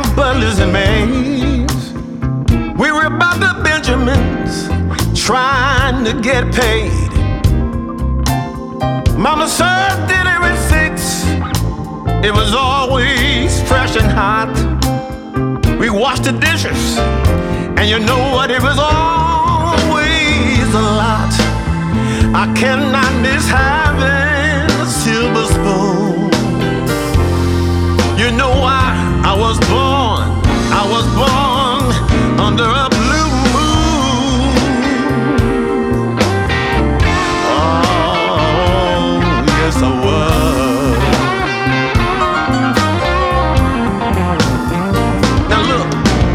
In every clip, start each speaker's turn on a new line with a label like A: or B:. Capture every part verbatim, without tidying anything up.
A: butlers and maids. We were about the Benjamins, trying to get paid. Mama served dinner at six. It was always fresh and hot. We washed the dishes, and you know what? It was always a lot. I cannot miss having a silver spoon. You know why I was born? I was born under a blue moon. Oh, yes I was. Now look,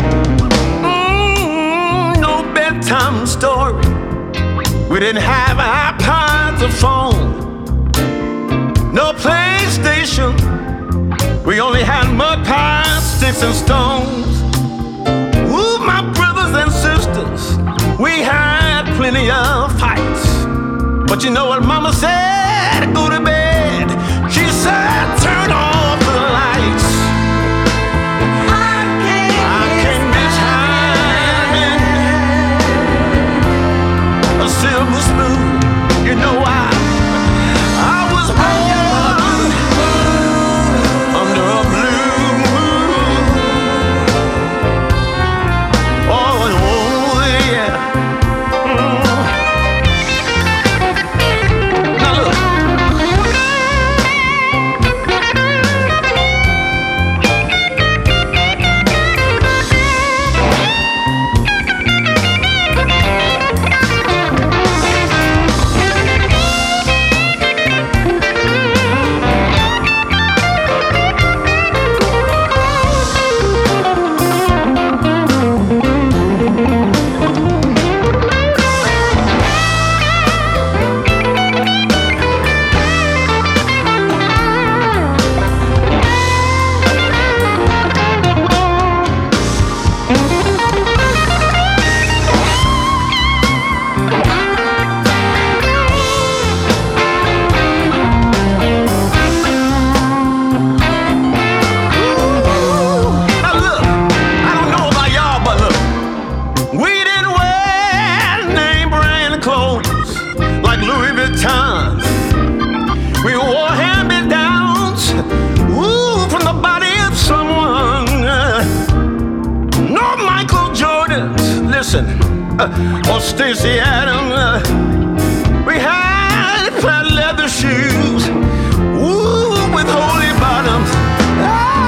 A: mm, no bedtime story. We didn't have iPods or phone, no PlayStation. We only had mud pies, sticks and stones. Ooh, my brothers and sisters, we had plenty of fights. But you know what Mama said? Go to bed. She said, turn off the lights. I can't, I can't miss having a silver spoon. You know why? I was born under a blue moon. Oh, oh yeah. Mm. Now look. We wore hand-me-downs, ooh, from the body of someone. No Michael Jordans, listen, uh, or Stacey Adams. Uh, we had plaid leather shoes, ooh, with holy bottoms. Oh,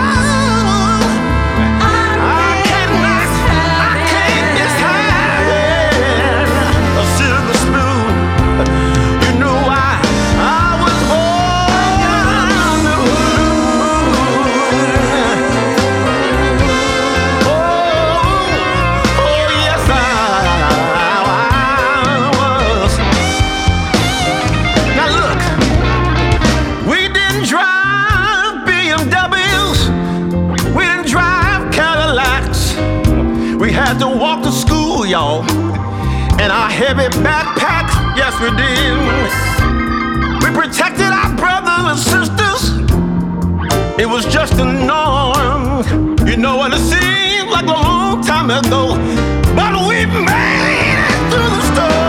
A: I cannot, I can't miss having a silver spoon. You know why? I was born under a blue moon. Oh, oh yes I, I was. Now look, we didn't drive B M Ws, we didn't drive Cadillacs. We had to walk to school, y'all, in our heavy backpacks. Yes, we did. We protected our brothers and sisters. It was just a norm. You know what? It seems like a long time ago, but we made it through the storm.